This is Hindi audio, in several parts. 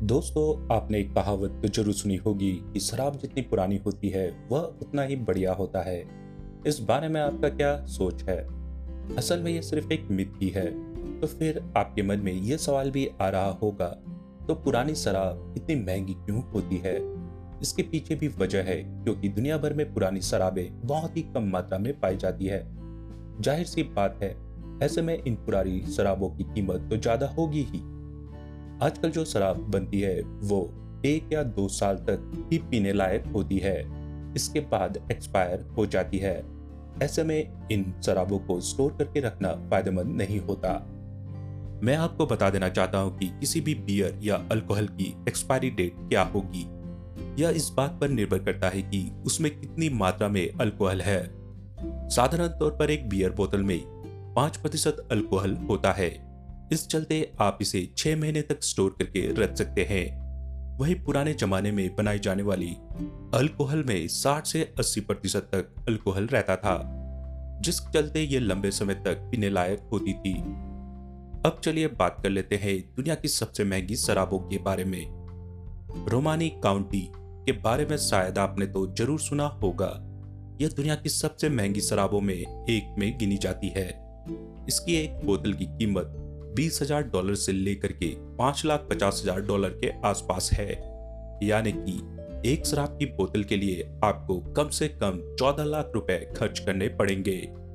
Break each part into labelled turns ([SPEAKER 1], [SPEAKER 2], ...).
[SPEAKER 1] दोस्तों, आपने एक कहावत तो जरूर सुनी होगी कि शराब जितनी पुरानी होती है वह उतना ही बढ़िया होता है। इस बारे में आपका क्या सोच है? असल में यह सिर्फ एक मिथ ही है। तो फिर आपके मन में यह सवाल भी आ रहा होगा, तो पुरानी शराब इतनी महंगी क्यों होती है? इसके पीछे भी वजह है, क्योंकि दुनिया भर में पुरानी शराबें बहुत ही कम मात्रा में पाई जाती है। जाहिर सी बात है, ऐसे में इन पुरानी शराबों की कीमत तो ज्यादा होगी ही। आजकल जो शराब बनती है वो 1 या 2 साल तक ही पीने लायक होती है, इसके बाद एक्सपायर हो जाती है। ऐसे में इन शराबों को स्टोर करके रखना फायदेमंद नहीं होता। मैं आपको बता देना चाहता हूँ कि किसी भी बियर या अल्कोहल की एक्सपायरी डेट क्या होगी। यह इस बात पर निर्भर करता है कि उसमें कितनी मात्रा में अल्कोहल है। साधारण तौर पर एक बियर बोतल में 5% अल्कोहल होता है। इस चलते आप इसे 6 महीने तक स्टोर करके रख सकते हैं। वहीं पुराने जमाने में बनाई जाने वाली अल्कोहल में 60 से 80% तक अल्कोहल रहता था, जिस चलते ये लंबे समय तक पीने लायक होती थी। अब चलिए बात कर लेते हैं दुनिया की सबसे महंगी शराबों के बारे में। रोमानी काउंटी के बारे में शायद आपने तो जरूर सुना होगा। यह दुनिया की सबसे महंगी शराबों में एक में गिनी जाती है। इसकी एक बोतल की कीमत $20,000 से लेकर के $5,50,000 के आसपास है। यानी कि एक शराब की बोतल के लिए आपको कम से कम 14 लाख रुपए खर्च करने पड़ेंगे।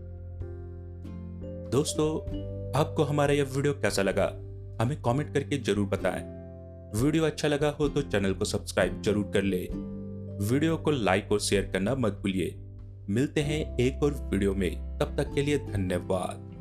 [SPEAKER 1] दोस्तों, आपको हमारा यह वीडियो कैसा लगा हमें कमेंट करके जरूर बताएं। वीडियो अच्छा लगा हो तो चैनल को सब्सक्राइब जरूर कर ले। वीडियो को लाइक और शेयर करना मत भूलिए। मिलते हैं एक और वीडियो में, तब तक के लिए धन्यवाद।